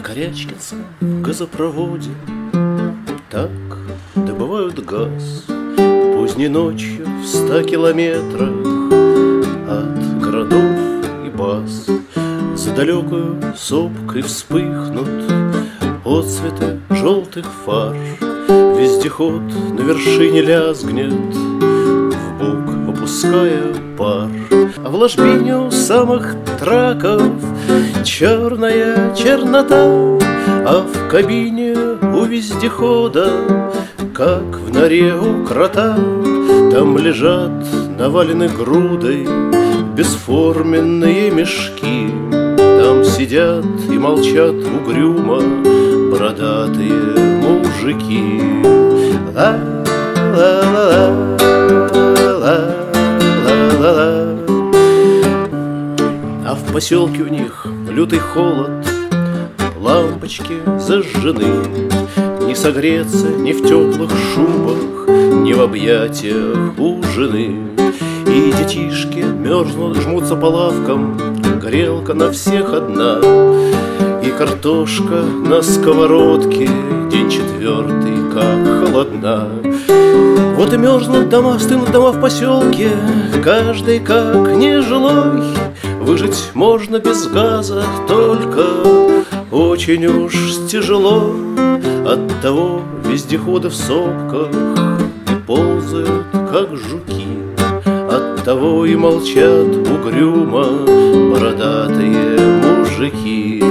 Корячкинском газопроводе так добывают газ поздней ночью в 100 километрах от городов и баз. За далекую сопкой вспыхнут отцветы желтых фар. Вездеход на вершине лязгнет, вбок выпуская пар. А в ложбине у самых траков черная чернота, а в кабине у вездехода, как в норе у крота, там лежат навалены грудой бесформенные мешки. Там сидят и молчат угрюмо бородатые мужики. Ла-ла-ла-ла-ла-ла-ла. А в поселке у них лютый холод, лампочки зажжены. Не согреться ни в теплых шубах, ни в объятиях у жены. И детишки мерзнут, жмутся по лавкам, грелка на всех одна. И картошка на сковородке, день четвертый, как холодна. Вот и мерзнут дома, стынут дома в поселке, каждый как нежилой. Выжить можно без газа, только очень уж тяжело. Оттого вездеходы в сопках и ползают, как жуки. Оттого и молчат угрюмо бородатые мужики.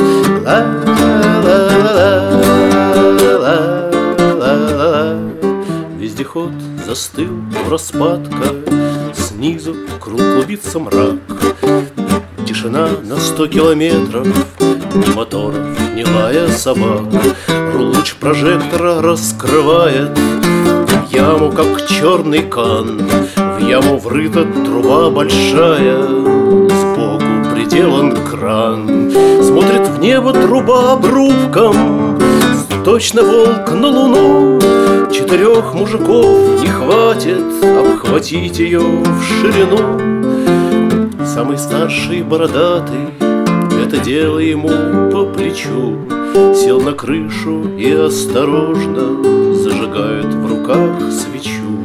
Ла-ла-ла-ла-ла-ла. Вездеход застыл в распадка, снизу круг клубится мрак. Тишина на 100 километров, ни моторов, ни лая собак. Луч прожектора раскрывает яму, как черный кан. В яму врыта труба большая, сбоку приделан кран. Смотрит в небо труба обрубком, точно волк на луну. 4 мужиков не хватит обхватить ее в ширину. Самый старший бородатый это дело ему по плечу. Сел на крышу и осторожно зажигает в руках свечу.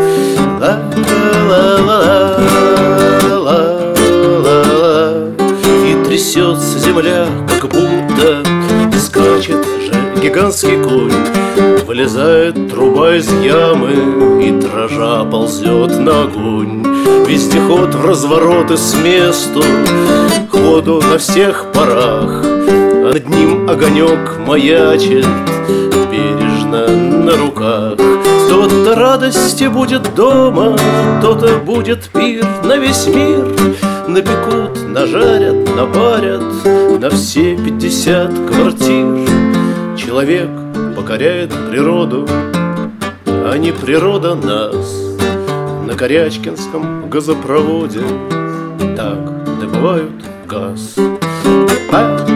Ла-ла-ла-ла-ла-ла. И трясется земля, как будто скачет же гигантский конь. Вылезает труба из ямы и дрожа ползет на огонь. Вездеход в развороты с месту, ходу на всех парах. А над ним огонек маячит бережно на руках. То-то радости будет дома, то-то будет пир на весь мир. Напекут, нажарят, напарят на все 50 квартир. Человек покоряет природу, а не природа нас. На Корячкинском газопроводе так добывают газ.